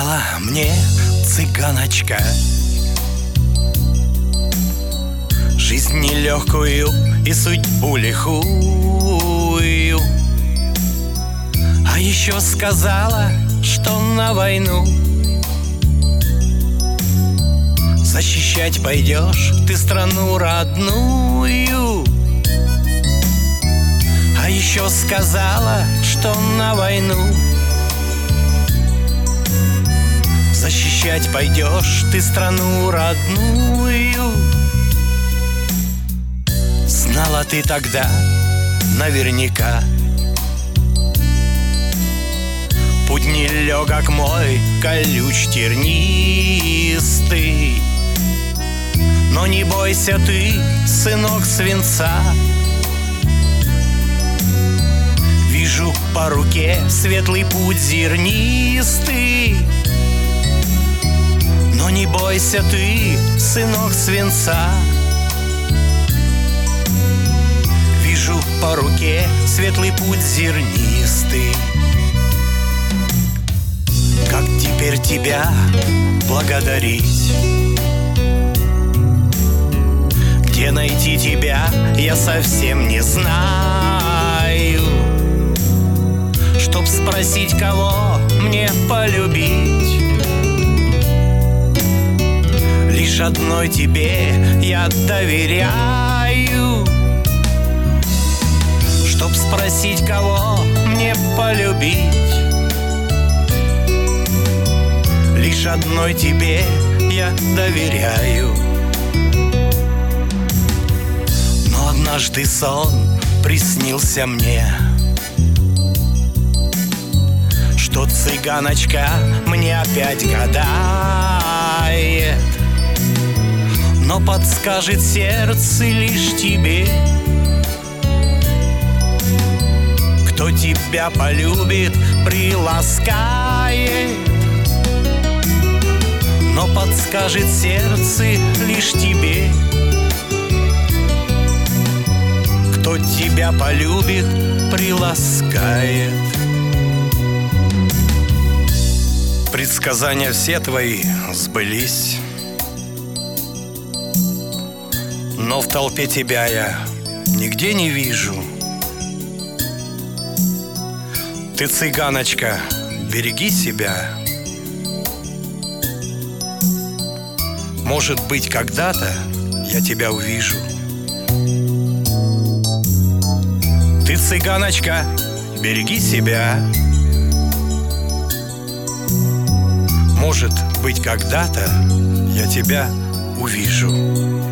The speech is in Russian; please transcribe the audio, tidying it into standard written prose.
Сказала мне цыганочка: жизнь нелегкую и судьбу лихую. А еще сказала, что на войну защищать пойдешь ты страну родную. А еще сказала, что на войну защищать пойдешь ты страну родную. Знала ты тогда наверняка, путь нелегок мой, колюч тернистый. Но не бойся ты, сынок свинца, вижу по руке светлый путь зернистый. Но не бойся ты, сынок свинца, вижу по руке светлый путь зернистый. Как теперь тебя благодарить? Где найти тебя, я совсем не знаю. Чтоб спросить, кого мне полюбить, лишь одной тебе я доверяю. Чтоб спросить, кого мне полюбить, лишь одной тебе я доверяю. Но однажды сон приснился мне, что цыганочка мне опять гадает, но подскажет сердце лишь тебе, кто тебя полюбит, приласкает. Но подскажет сердце лишь тебе, кто тебя полюбит, приласкает. Предсказания все твои сбылись, но в толпе тебя я нигде не вижу. Ты, цыганочка, береги себя. Может быть, когда-то я тебя увижу. Ты, цыганочка, береги себя. Может быть, когда-то я тебя увижу.